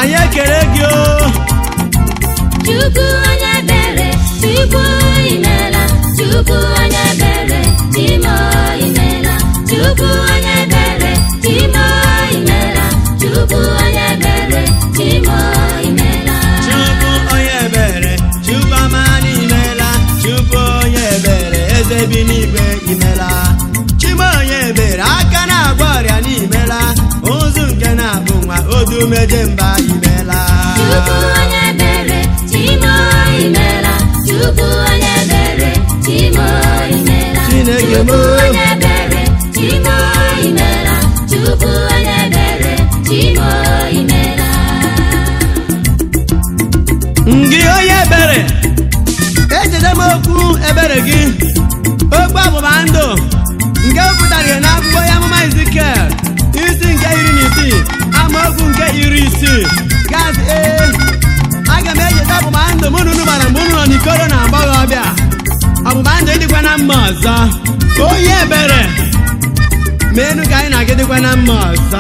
anyị ekele gị o. Chukwu onye ebere, Chukwu imela, Chukwu onye ebere, Chimo imela, Chukwu onye ebere, Chimo imela, Chukwu onye ebere, Chimo imela. Chukwu onye ebere, Chukwu ọma n'imela, Chukwu onye ebere, eze bi n'igwe imela. Chimo onye ebere, aka na-agwọ ọrịa n'imela, ụzụ nke na-abụ nwa odumeje mba imela. Chukwu onye ebere, Chimo imela, Chukwu onye ebere, Chimo imela, Chineke m. Chukwu onye ebere, Chimo imela, Chukwu onye ebere, Chimo imela. Ngị onye ebere, echeta m okwu ebere gị, okwu ọgbụgba ndụ nke pụtara ihe n'akwụkwọ ya amụma Ezikiel isi nke 16 amaokwu nke 60. Gaasị aga m echeta ọgbụgba ndụ mụ na unu gbara mgbe unu nọ n'ikoro na agbọghọbịa, ọgbụgba ndụ ịdịkwa na mma ọzọ. Onye ebere, meenụ ka anyị na-aga dịkwa na mma ọzọ.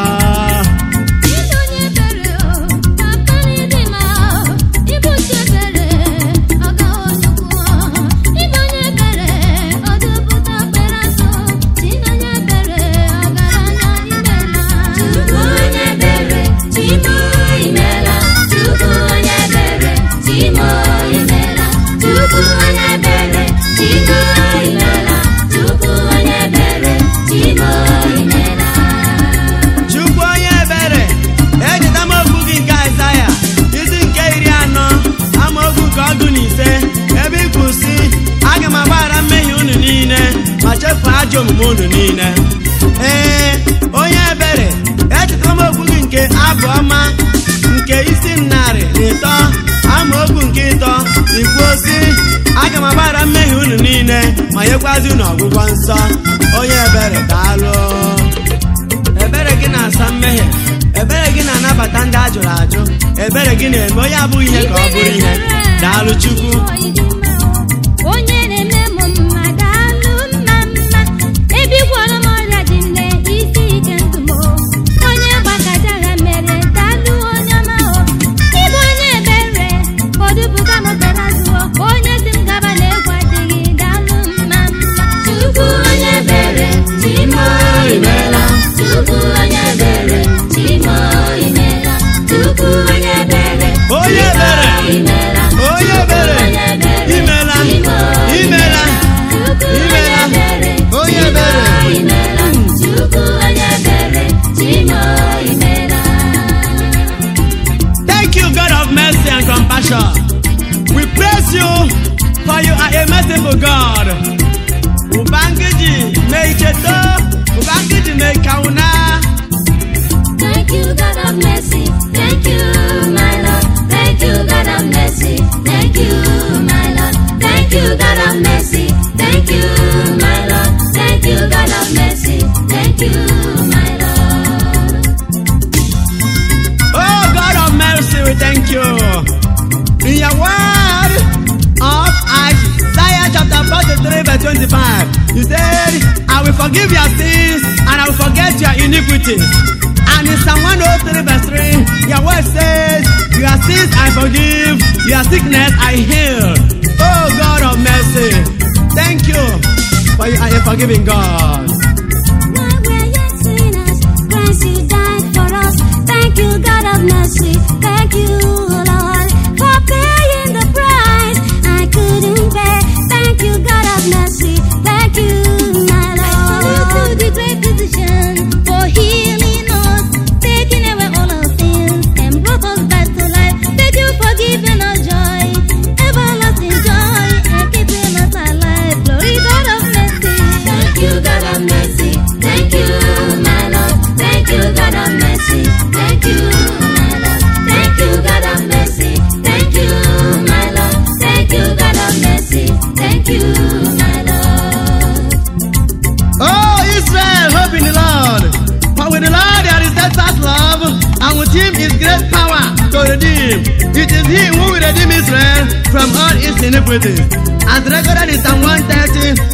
Chefu ajọ omume unu niile. Onye ebere, echeta m okwu gị nke abụ ọma nke isi 103 amaokwu nke 3 ikwuo sị, aga m agbaghara mmehie unu niile ma nyekwazi unu ọgwụgwọ nsọ. Onye ebere, daalụ. Ebere gị na-asa mmehie, ebere gị na-anabata ndị a jụrụ ajụ, ebere gị na-eme onye abụghị ihe ka ọ bụrụ ihe. Daalụ Chukwu. Onye na-eme m mma, daalụ mma mma, ebigwara m ọrịa dị nne isi ike ndụ m. Onye gbakọtara mere, daalụ onye ọma o. Ịbụ onye ebere, odupụta m tara zụọ, onye si m gaba na-egwu adịghị, daalụ mma mma. Chukwu onye ebere, Chimo imela, Chukwu onye ebere, Chimo imela, Chukwu onye ebere, Onye ebere, imela, onye ebere, imela, imela, imela, onye ebere. Thank you, God of mercy and compassion. We praise you, for you are a merciful God. Ubangiji meicheto, Ubangiji meikauna. Thank you, God of mercy. Thank you, my Lord. Thank you, God of mercy. Thank you, my Lord. Thank you, God of mercy. Thank you, my Lord. Thank you, God of mercy. Thank you, my Lord. Oh, God of mercy, we thank you. In your word of Isaiah chapter 43 verse 25, you said, I will forgive your sins and I will forget your iniquities. And in Psalm 103 verse 3, your word says, your sins I forgive, your sickness I heal. Oh, God of mercy, thank you, for you are a forgiving God. While we're yet sinners, Christ you died for us. Thank you, God of mercy. Thank you, Lord, for paying the price I couldn't pay. Thank you, God of mercy. Thank you, my Lord. I salute the great physician for healing us, taking away all our sins and brought us back to life. Thank you for giving us joy, everlasting joy, and keeping us alive. Glory, God of mercy. Thank you, God of mercy. Thank you, my Lord. Thank you, God of mercy. Thank you, my Lord. Thank you, God of mercy. Thank you, my Lord. Thank you, God of mercy. Thank you, my Lord. Oh, Israel, hope in the Lord. For with the Lord there is steadfast love, and with him is great power to redeem. It is he who will redeem Israel from all its iniquities. As recorded in Psalm 130,